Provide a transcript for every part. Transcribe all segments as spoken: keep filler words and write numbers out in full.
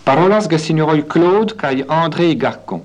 Parolas gesignoroi Claude kai André Garcon.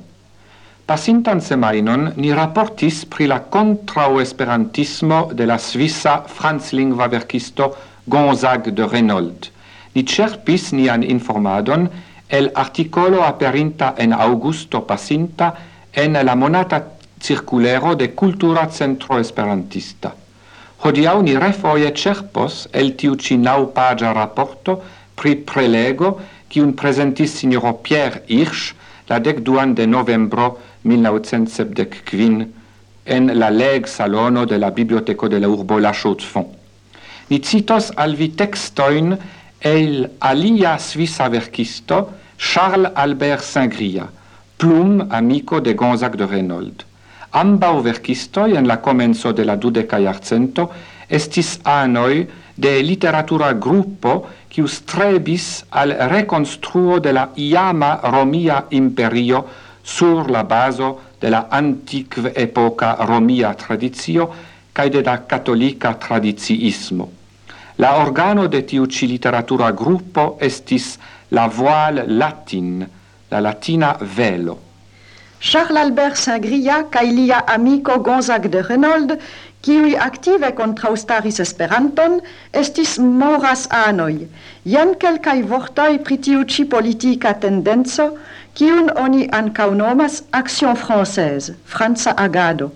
Pasintan semainon ni rapportis pri la contrao-esperantismo de la Svissa franslingva verkisto Gonzague de Reynold. Ni cerpis nian informadon el articolo aperinta en augusto pasinta en la monata circulero de Cultura Centro Esperantista. Hodiau ni refoje cerpos el tiu ci naupagia rapporto pri prelego kiun presentis signoro Pierre Hirsch la decduan de novembro mil novecent sepdecquin en la leg salono de la biblioteco de la urbo La Chaux-de-Fonds. Ni citos al vi textoin el alia svissa verkisto Charles Albert Saint-Gria, plum amico de Gonzague de Reynold. Ambau verkistoi en la comenzo de la dudeca jarcento estis anoi de literatura gruppo qui strebis al reconstruo de la iama Romia imperio sur la baso de la antiqua epoca Romia tradizio cae de la cattolica tradiziismo. La organo de tiu ci literatura gruppo estis la voile latin, la latina velo. Charles Albert Saint-Gria cae lia amico Gonzague de Reynold, kiui active contraustaris Esperanton, estis moras anoi. Jen quelcae vortoi pri tiu ci politica tendenzo, kiun oni ancau nomas Action Française, Franza agado.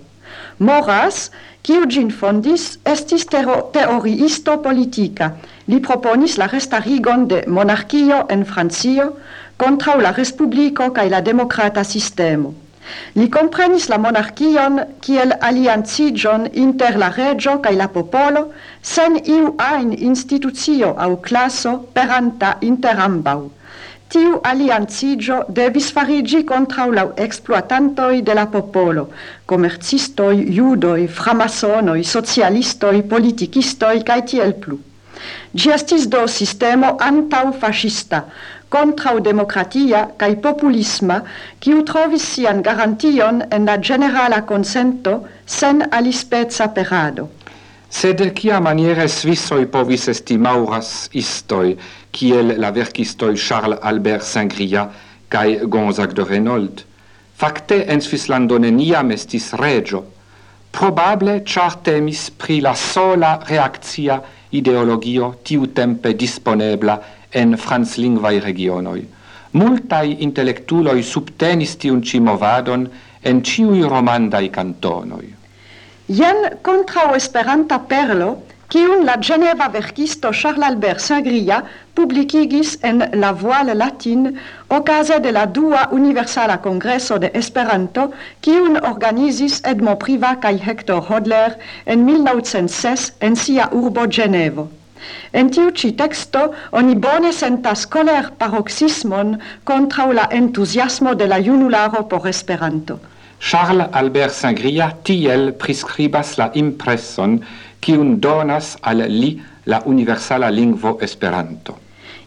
Moras, kiu gin fondis, estis teoriisto politica. Li proponis la restarigon de monarchio en Francio contra la respublico cae la democrata sistemo. Li comprenis la monarchion kiel aliancigion inter la regio cae la popolo sen iu ain institucio au classo peranta inter ambau. Tiu aliancigio devis farigi contra la exploatantoi de la popolo, commercistoi, judoi, framasonoi, socialistoi, politicistoi, cae tiel plu. Gi estis do sistemo antau fascista, contrau democratia cae populisma, kiu trovis sian garantion en la generala consento sen alispezza perado. Sed kia maniere Svissoi povis esti mauras istoi, kiel la verkistoi Charles Albert Saint-Gria cae Gonzague de Reynold? Facte en Svislando neniam estis regio, probable char temis pri la sola reactia ideologio tiu tempe disponebla en franslingvaj regionoi. Multai intellectuloi subtenis tiun ci movadon en ciui romandai cantonoi. Jen contrao esperanta perlo, kiun la Geneva verkisto Charles Albert Saint-Gria publicigis en La Voile latine ocase de la dua universala congresso de Esperanto, kiun organizis Edmond Privat cae Hector Hodler en mil novecent ses en sia urbo Genevo. En tiu ci texto oni bone sentas coler paroxismon contra la entusiasmo de la junularo por Esperanto. Charles Albert Saint-Gria tiel prescribas la impresson kiun donas al li la universala lingvo Esperanto.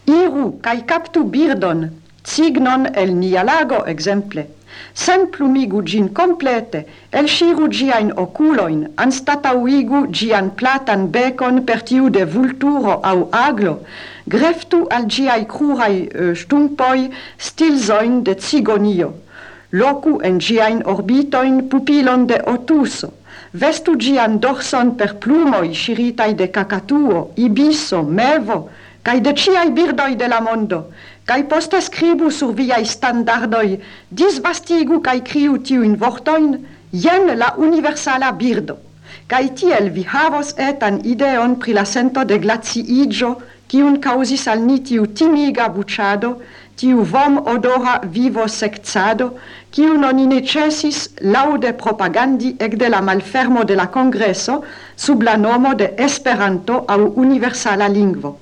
Iru cae captu birdon, cignon el nia lago exemple. Sen plumigu gin complete, elŝiru giain oculoin, anstatauigu gian platan becon per tiu de vulturo au aglo, greftu al giai cruraj uh, stumpoi stilzoin de cigonio, locu en giain orbitoin pupilon de otuso, vestu gian dorson per plumoi shiritai de cacatuo, ibiso, mevo, cae de ciai birdoi de la mondo, cae poste scribu sur viai standardoi, disvastigu cae criu tiuin vortoin, jen la universala birdo. Cae tiel vi havos etan ideon pri la sento de glaciigio, kiun causis al ni tiu timiga buciado, tiu vom odora vivo sectsado, kiun oni necesis laude propagandi ec de la malfermo de la congresso sub la nomo de Esperanto au universala lingvo.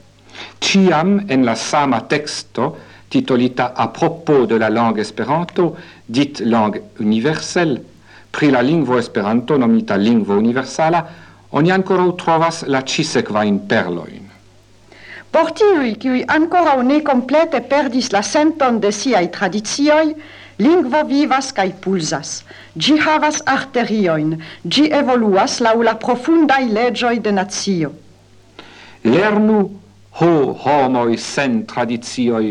Ciam en la sama texto, titolita a propos de la langue Esperanto, dit langue universelle, pri la lingvo Esperanto nomita lingvo universala, oni ancora trovas la cisekvain perloin. Por tiui, kiui ancora ne complete perdis la senton de siai tradizioi, lingvo vivas cae pulsas. Gi havas arterioin, gi evoluas lau la profundai legioi de natio. Lernu, ho homoi sen tradizioi,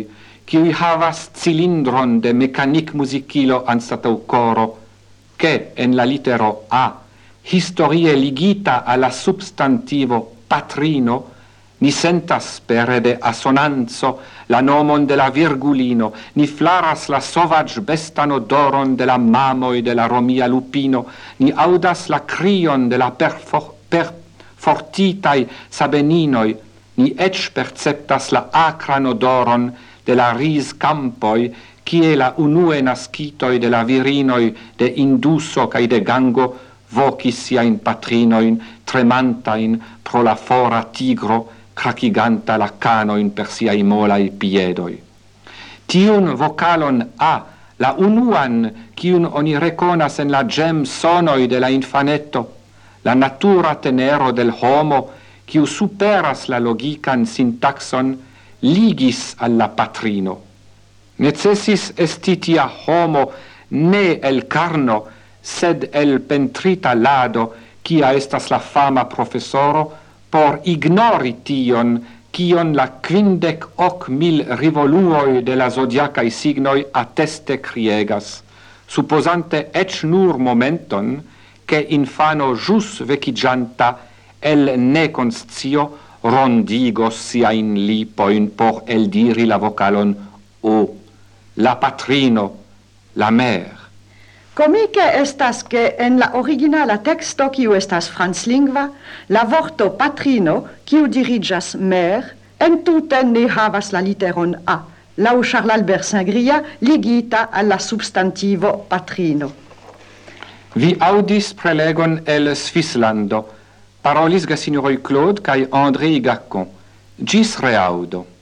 qui havas cilindron de mecanic musicilo anstatau coro, che en la litero A, historie ligita alla substantivo patrino, ni sentas pere de assonanzo la nomon de la virgulino, ni flaras la sauvage bestan odoron de la mamoi de la romia lupino, ni audas la crion de la perfor perfortitai sabeninoi, ni ec perceptas la acran odoron de la ris campoi, cie la unue nascitoi de la virinoi de Induso cae de Gango vocis siain patrinoin tremantain pro la fora tigro craciganta la canoin per siai molai piedoi. Tiun vocalon A, la unuan cium oni reconas en la gem sonoi de la infanetto, la natura tenero del homo, quiu superas la logican syntaxon, ligis alla patrino. Necessis estitia homo ne el carno, sed el pentrita lado, quia estas la fama professoro, por ignori tion, cion la quindec hoc mil rivoluoi de la zodiacai signoi atteste criegas, supposante ec nur momenton, che infano jus vecigianta el ne conscio rondigos siain lipoin por eldiri la vocalon O, la patrino, la mer. Comique estas que en la originala texto, quiu estas franslingva, la vorto patrino, quiu dirigas mer, en tute ne havas la literon A, lau Charles Albert Saint-Gria ligita alla substantivo patrino. Vi audis prelegon el Svislando, parolis ga signoroi Claude cae André Gacon. Gis reaudo.